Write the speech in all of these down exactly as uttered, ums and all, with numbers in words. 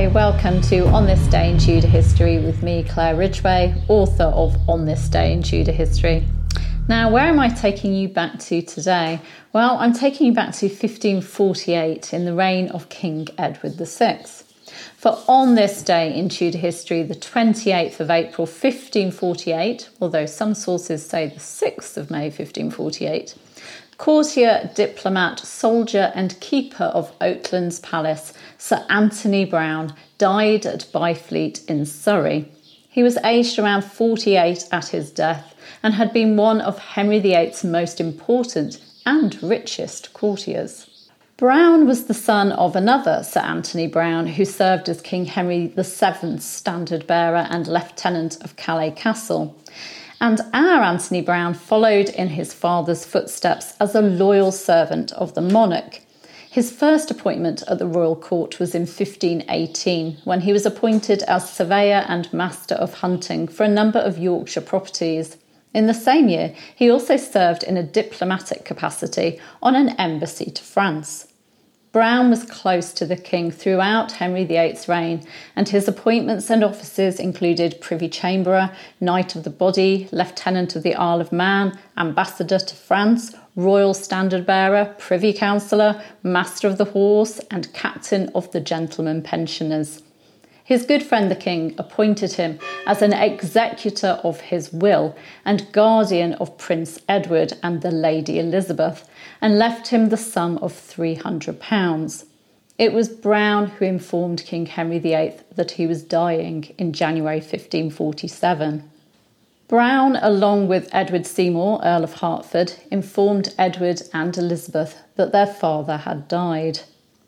welcome to On This Day in Tudor History with me, Claire Ridgway, author of On This Day in Tudor History. Now, where am I taking you back to today? Well, I'm taking you back to fifteen forty-eight in the reign of King Edward the Sixth. For on this day in Tudor history, the twenty-eighth of April fifteen forty-eight, although some sources say the sixth of May fifteen forty-eight, courtier, diplomat, soldier and keeper of Oatlands Palace, Sir Anthony Browne, died at Byfleet in Surrey. He was aged around forty-eight at his death and had been one of Henry the Eighth's most important and richest courtiers. Browne was the son of another Sir Anthony Browne, who served as King Henry the Seventh's standard-bearer and lieutenant of Calais Castle. And our Anthony Browne followed in his father's footsteps as a loyal servant of the monarch. His first appointment at the royal court was in fifteen eighteen, when he was appointed as surveyor and master of hunting for a number of Yorkshire properties. In the same year, he also served in a diplomatic capacity on an embassy to France. Browne was close to the king throughout Henry the Eighth's reign, and his appointments and offices included Privy Chamberer, Knight of the Body, Lieutenant of the Isle of Man, Ambassador to France, Royal Standard-Bearer, Privy Councillor, Master of the Horse, and Captain of the Gentlemen Pensioners. His good friend the king appointed him as an executor of his will and guardian of Prince Edward and the Lady Elizabeth, and left him the sum of three hundred pounds. It was Browne who informed King Henry the Eighth that he was dying in January fifteen forty-seven. Browne, along with Edward Seymour, Earl of Hertford, informed Edward and Elizabeth that their father had died.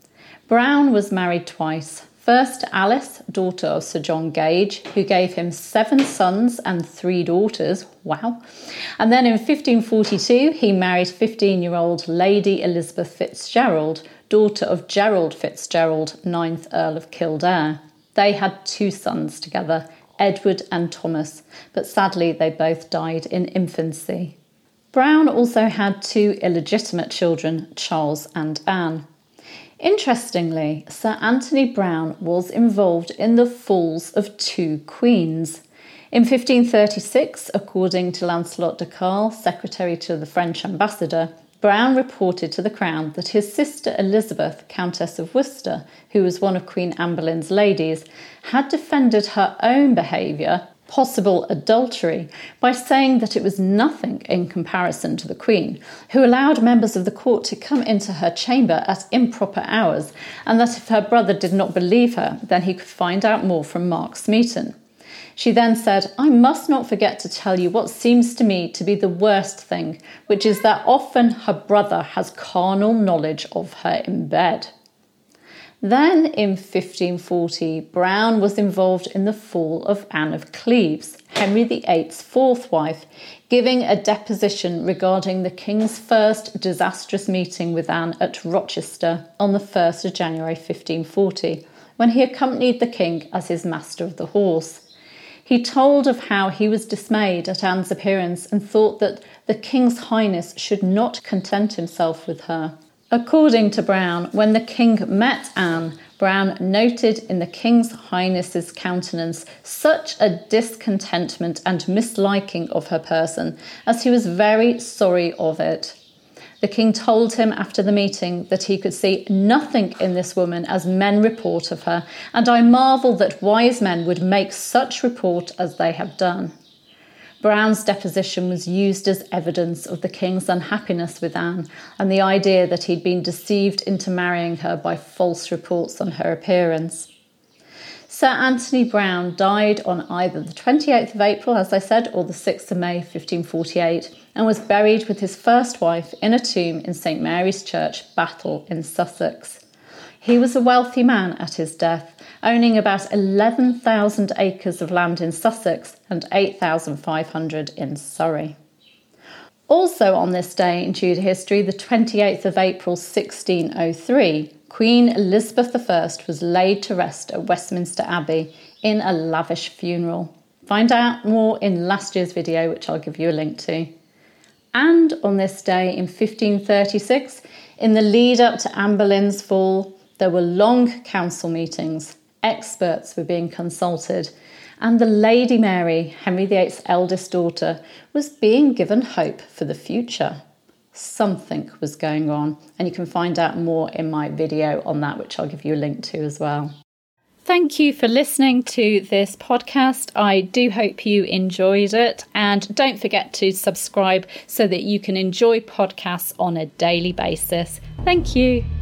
Browne was married twice. First to Alice, daughter of Sir John Gage, who gave him seven sons and three daughters. Wow. And then in fifteen forty-two, he married fifteen-year-old Lady Elizabeth Fitzgerald, daughter of Gerald Fitzgerald, ninth Earl of Kildare. They had two sons together, Edward and Thomas, but sadly they both died in infancy. Browne also had two illegitimate children, Charles and Anne. Interestingly, Sir Anthony Browne was involved in the falls of two queens. In fifteen thirty-six, according to Lancelot de Carle, secretary to the French ambassador, Browne reported to the crown that his sister Elizabeth, Countess of Worcester, who was one of Queen Anne Boleyn's ladies, had defended her own behaviour, possible adultery, by saying that it was nothing in comparison to the Queen, who allowed members of the court to come into her chamber at improper hours, and that if her brother did not believe her, then he could find out more from Mark Smeaton. She then said, "I must not forget to tell you what seems to me to be the worst thing, which is that often her brother has carnal knowledge of her in bed." Then, in fifteen forty, Browne was involved in the fall of Anne of Cleves, Henry the Eighth's fourth wife, giving a deposition regarding the king's first disastrous meeting with Anne at Rochester on the first of January fifteen forty, when he accompanied the king as his master of the horse. He told of how he was dismayed at Anne's appearance and thought that the King's Highness should not content himself with her. According to Browne, when the king met Anne, Browne noted in the King's Highness's countenance such a discontentment and misliking of her person as he was very sorry of it. The king told him after the meeting that he could see nothing in this woman as men report of her, and I marvel that wise men would make such report as they have done. Browne's deposition was used as evidence of the king's unhappiness with Anne and the idea that he'd been deceived into marrying her by false reports on her appearance. Sir Anthony Browne died on either the twenty-eighth of April, as I said, or the sixth of May fifteen forty-eight, and was buried with his first wife in a tomb in Saint Mary's Church, Battle in Sussex. He was a wealthy man at his death, owning about eleven thousand acres of land in Sussex and eight thousand five hundred in Surrey. Also on this day in Tudor history, the twenty-eighth of April sixteen oh three, Queen Elizabeth the First was laid to rest at Westminster Abbey in a lavish funeral. Find out more in last year's video, which I'll give you a link to. And on this day in fifteen thirty-six, in the lead up to Anne Boleyn's fall, there were long council meetings. experts were being consulted, and the Lady Mary, Henry the eighth's eldest daughter, was being given hope for the future. Something was going on, and you can find out more in my video on that, which I'll give you a link to as well. Thank you for listening to this podcast. I do hope you enjoyed it, and don't forget to subscribe so that you can enjoy podcasts on a daily basis. Thank you.